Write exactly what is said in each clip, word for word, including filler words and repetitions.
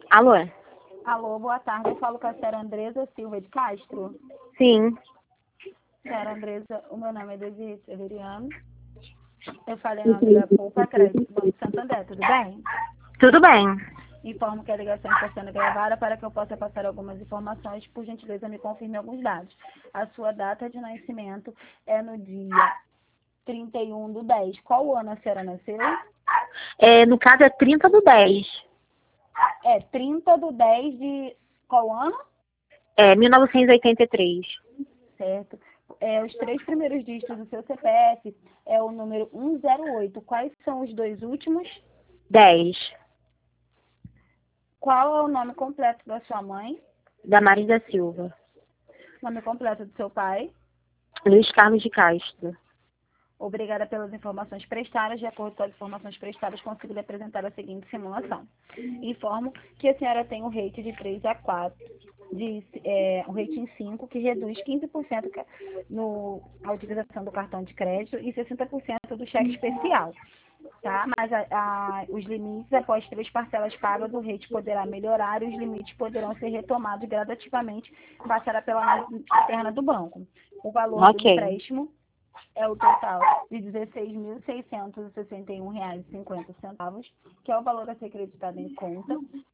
Alô? Alô, boa tarde. Eu falo com a senhora Andresa Silva de Castro. Sim. Senhora Andresa, o meu nome é Desirê Severiano. Eu falei em nome da Poupa Crédito Banco Santander, tudo bem? Tudo bem. Informo que a ligação está sendo gravada para que eu possa passar algumas informações. Por gentileza, me confirme alguns dados. A sua data de nascimento é no dia trinta e um do dez. Qual ano a senhora nasceu? É, no caso é trinta do dez. É trinta do dez de qual ano? É, mil novecentos e oitenta e três. Certo. É, os três primeiros dígitos do seu C P F é o número cento e oito. Quais são os dois últimos? dez. Qual é o nome completo da sua mãe? Damaris da Silva. Nome completo do seu pai? Luiz Carlos de Castro. Obrigada pelas informações prestadas. De acordo com as informações prestadas, consigo lhe apresentar a seguinte simulação. Informo que a senhora tem um rate de três a quatro, de, é, um rating cinco, que reduz quinze por cento no, a utilização do cartão de crédito e sessenta por cento do cheque especial. Tá? Mas a, a, os limites, após três parcelas pagas, o rate poderá melhorar e os limites poderão ser retomados gradativamente, passará pela análise externa do banco. O valor do Ok. empréstimo é o total de dezesseis mil seiscentos e sessenta e um reais e cinquenta centavos, que é o valor a ser acreditado em conta,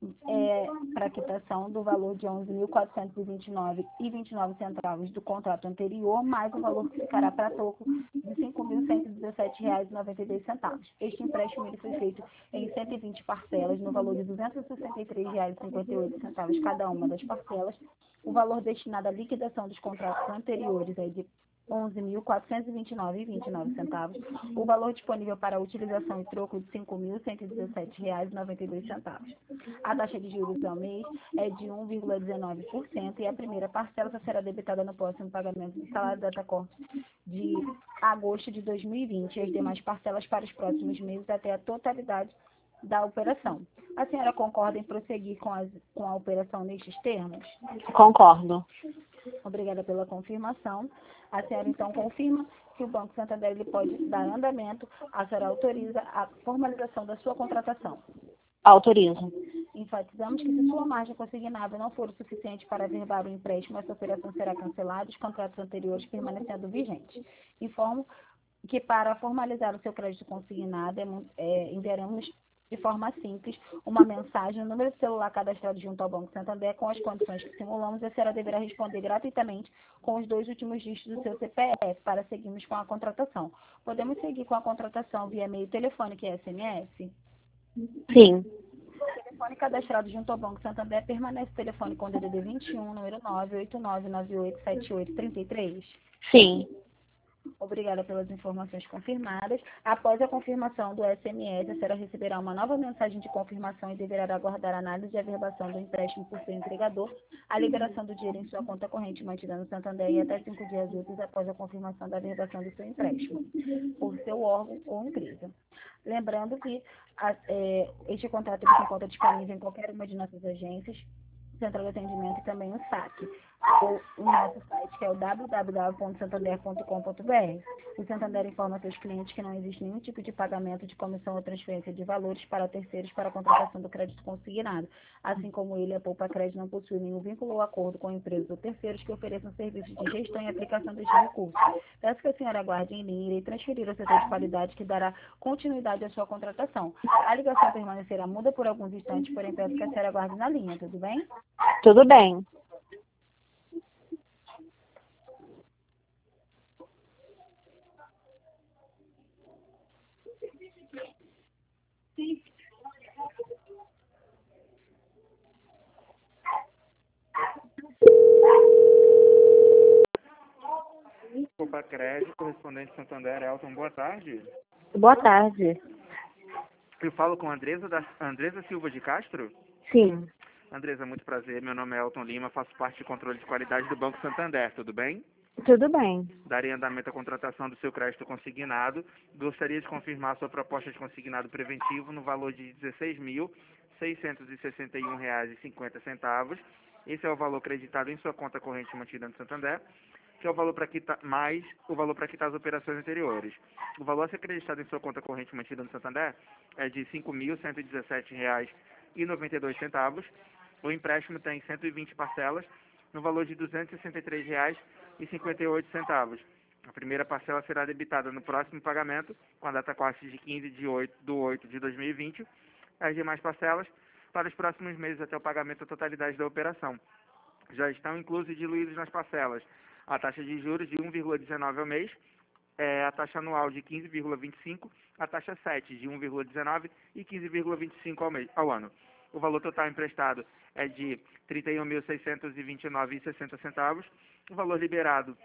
é, para quitação do valor de onze mil quatrocentos e vinte e nove reais e vinte e nove centavos do contrato anterior, mais o valor que ficará para toco de cinco mil cento e dezessete reais e noventa e dois centavos. Este empréstimo ele foi feito em cento e vinte parcelas, no valor de duzentos e sessenta e três reais e cinquenta e oito centavos cada uma das parcelas. O valor destinado à liquidação dos contratos anteriores é de onze mil quatrocentos e vinte e nove reais e vinte e nove centavos. O valor disponível para utilização e troco de cinco mil cento e dezessete reais e noventa e dois centavos. A taxa de juros ao mês é de um vírgula dezenove por cento e a primeira parcela só será debitada no próximo pagamento do salário data corte de agosto de dois mil e vinte e as demais parcelas para os próximos meses até a totalidade da operação. A senhora concorda em prosseguir com, as, com a operação nestes termos? Concordo. Obrigada pela confirmação. A senhora, então, confirma que o Banco Santander ele pode dar andamento, a senhora autoriza a formalização da sua contratação. Autorizo. Enfatizamos que se sua margem consignável não for o suficiente para averbar o empréstimo, essa operação será cancelada e os contratos anteriores permanecendo vigentes. Informo que para formalizar o seu crédito consignado, é, é, enviaremos de forma simples uma mensagem no número de celular cadastrado junto ao Banco Santander com as condições que simulamos e a senhora deverá responder gratuitamente com os dois últimos dígitos do seu C P F para seguirmos com a contratação. Podemos seguir com a contratação via e-mail, telefônico e S M S? Sim. O telefone cadastrado junto ao Banco Santander permanece o telefone com D D D vinte e um, número nove oito nove nove oito sete oito três três? Sim. Obrigada pelas informações confirmadas. Após a confirmação do S M S, a senhora receberá uma nova mensagem de confirmação e deverá aguardar a análise e averbação do empréstimo por seu entregador, a liberação do dinheiro em sua conta corrente mantida no Santander e até cinco dias úteis após a confirmação da averbação do seu empréstimo por seu órgão ou empresa. Lembrando que a, é, este contrato ele se encontra disponível em qualquer uma de nossas agências, central de atendimento e também o saque. O, o nosso site que é o w w w ponto santander ponto com ponto b r. O Santander informa seus clientes que não existe nenhum tipo de pagamento de comissão ou transferência de valores para terceiros para a contratação do crédito consignado, assim como ele, a Poupa Crédito, não possui nenhum vínculo ou acordo com empresas ou terceiros que ofereçam serviços de gestão e aplicação destes recursos. Peço que a senhora aguarde em linha e transferir ao setor de qualidade que dará continuidade à sua contratação. A ligação permanecerá muda por alguns instantes, porém peço que a senhora aguarde na linha, tudo bem? Tudo bem. Poupa Crédito, correspondente Santander, Elton, boa tarde. Boa tarde. Eu falo com a Andresa, da, Andresa Silva de Castro. Sim. Andresa, muito prazer, meu nome é Elton Lima, faço parte de controle de qualidade do Banco Santander, tudo bem? Tudo bem. Darei andamento à contratação do seu crédito consignado. Gostaria de confirmar a sua proposta de consignado preventivo no valor de dezesseis mil seiscentos e sessenta e um reais e cinquenta centavos. Esse é o valor acreditado em sua conta corrente mantida no Santander, que é o valor para quitar, mais o valor para quitar as operações anteriores. O valor a ser acreditado em sua conta corrente mantida no Santander é de cinco mil cento e dezessete reais e noventa e dois centavos. O empréstimo tem cento e vinte parcelas, no valor de duzentos e sessenta e três reais e cinquenta e oito centavos. A primeira parcela será debitada no próximo pagamento, com a data corte de quinze de oito de oito de dois mil e vinte. As demais parcelas para os próximos meses até o pagamento da totalidade da operação. Já estão inclusos e diluídos nas parcelas a taxa de juros de um vírgula dezenove ao mês, é, a taxa anual de quinze vírgula vinte e cinco, a taxa sete de um vírgula dezenove e quinze vírgula vinte e cinco ao, mês, ao ano. O valor total emprestado é de trinta e um mil seiscentos e vinte e nove reais e sessenta centavos. O valor liberado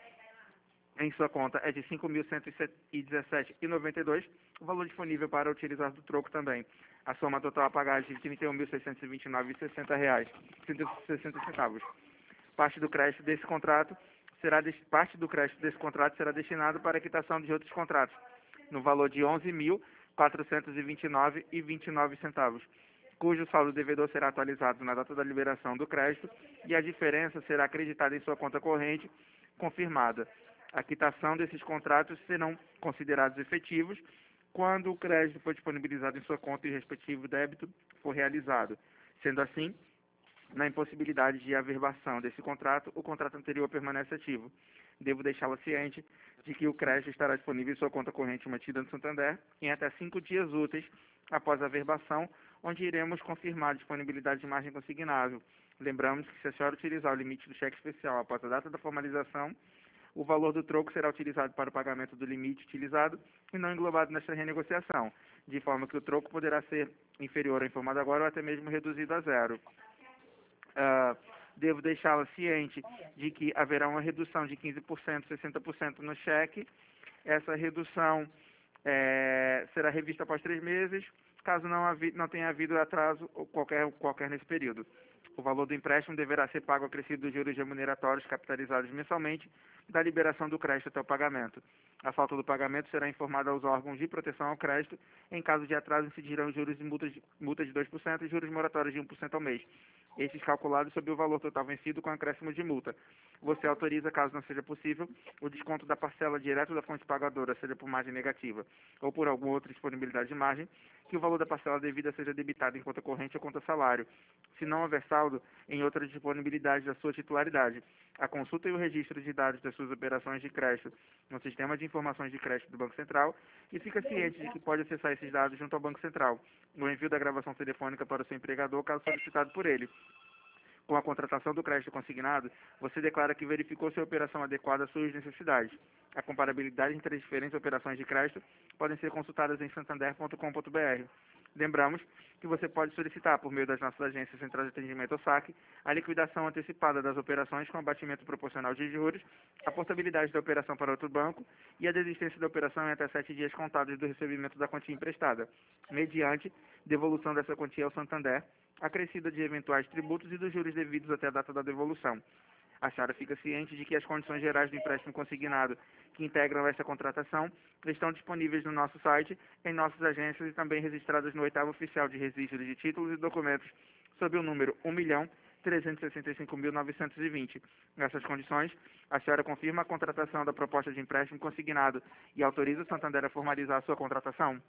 em sua conta é de cinco mil cento e dezessete reais e noventa e dois centavos. O valor disponível para utilizar do troco também. A soma total a pagar é de trinta e um mil seiscentos e vinte e nove reais e sessenta reais, sessenta centavos. Parte do crédito desse contrato será de, parte do crédito desse contrato será destinado para a quitação de outros contratos, no valor de onze mil quatrocentos e vinte e nove reais e vinte e nove centavos, cujo saldo devedor será atualizado na data da liberação do crédito e a diferença será acreditada em sua conta corrente confirmada. A quitação desses contratos serão considerados efetivos quando o crédito for disponibilizado em sua conta e o respectivo débito for realizado. Sendo assim, na impossibilidade de averbação desse contrato, o contrato anterior permanece ativo. Devo deixá-la ciente de que o crédito estará disponível em sua conta corrente mantida no Santander em até cinco dias úteis após a averbação, onde iremos confirmar a disponibilidade de margem consignável. Lembramos que se a senhora utilizar o limite do cheque especial após a data da formalização, o valor do troco será utilizado para o pagamento do limite utilizado e não englobado nesta renegociação, de forma que o troco poderá ser inferior ao informado agora ou até mesmo reduzido a zero. Uh, devo deixá-la ciente de que haverá uma redução de quinze por cento, sessenta por cento no cheque. Essa redução é, será revista após três meses, caso não, havi, não tenha havido atraso ou qualquer, qualquer nesse período. O valor do empréstimo deverá ser pago acrescido dos juros remuneratórios capitalizados mensalmente da liberação do crédito até o pagamento. A falta do pagamento será informada aos órgãos de proteção ao crédito. Em caso de atraso, incidirão juros de multas de, multa de dois por cento e juros moratórios de um por cento ao mês. Estes calculados sobre o valor total vencido com acréscimo de multa. Você autoriza, caso não seja possível, o desconto da parcela direto da fonte pagadora, seja por margem negativa ou por alguma outra disponibilidade de margem, que o valor da parcela devida seja debitado em conta corrente ou conta salário, se não houver saldo em outra disponibilidade da sua titularidade. A consulta e o registro de dados das suas operações de crédito no Sistema de Informações de Crédito do Banco Central e fica ciente de que pode acessar esses dados junto ao Banco Central, no envio da gravação telefônica para o seu empregador, caso solicitado por ele. Com a contratação do crédito consignado, você declara que verificou se a operação adequada às suas necessidades. A comparabilidade entre as diferentes operações de crédito podem ser consultadas em santander ponto com ponto br. Lembramos que você pode solicitar, por meio das nossas agências centrais de atendimento ou saque, a liquidação antecipada das operações com abatimento proporcional de juros, a portabilidade da operação para outro banco e a desistência da operação em até sete dias contados do recebimento da quantia emprestada, mediante devolução dessa quantia ao Santander, acrescida de eventuais tributos e dos juros devidos até a data da devolução. A senhora fica ciente de que as condições gerais do empréstimo consignado que integram essa contratação estão disponíveis no nosso site, em nossas agências e também registradas no oitavo oficial de registro de títulos e documentos sob o número um milhão trezentos e sessenta e cinco mil novecentos e vinte. Nessas condições, a senhora confirma a contratação da proposta de empréstimo consignado e autoriza o Santander a formalizar a sua contratação?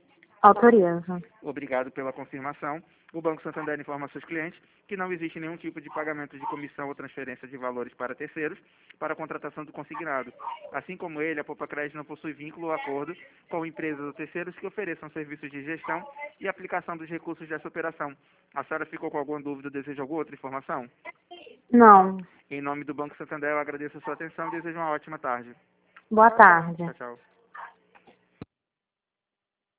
Autoriza. Obrigado pela confirmação. O Banco Santander informa a seus clientes que não existe nenhum tipo de pagamento de comissão ou transferência de valores para terceiros para a contratação do consignado. Assim como ele, a Poupa Crédito não possui vínculo ou acordo com empresas ou terceiros que ofereçam serviços de gestão e aplicação dos recursos dessa operação. A senhora ficou com alguma dúvida ou deseja alguma outra informação? Não. Em nome do Banco Santander, eu agradeço a sua atenção e desejo uma ótima tarde. Boa tarde. Tchau, tchau.